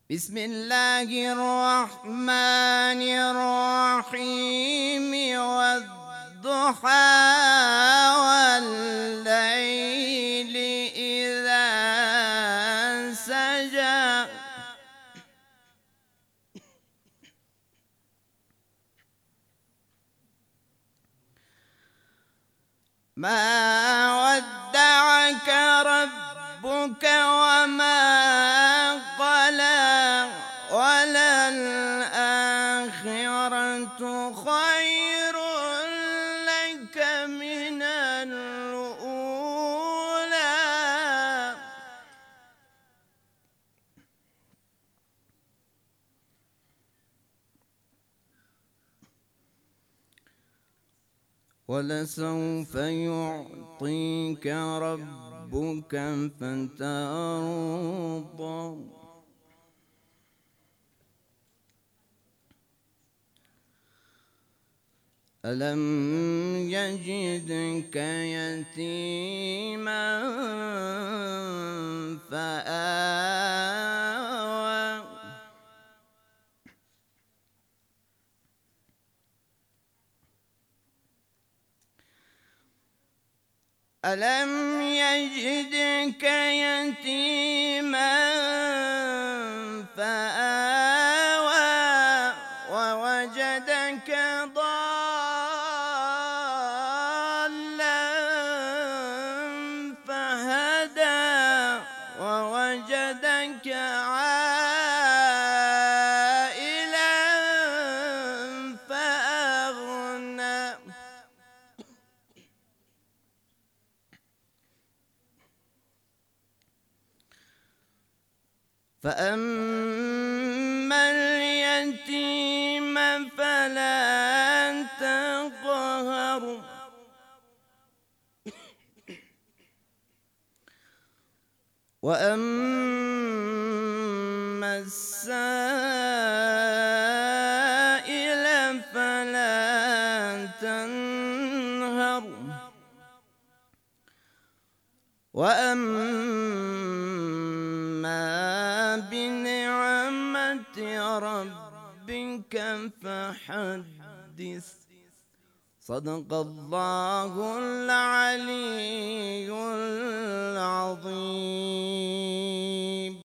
بسم الله الرحمن الرحيم والضحى والليل إذا سجى ما ودعك ربك وما قلى وللآخرة خير لك من الأولى ولسوف يعطيك ربك فترضى ألم يجدك يتيما فآوى ألم يجدك يتيما فآوى ووجدك ضالا فهدى ووجدك عائلا فأغنى فأما اليتيم فلا تقهر وأما السائل فلا تنهر وأما بنعمة ربك فحدث صدق الله العلي العظيم.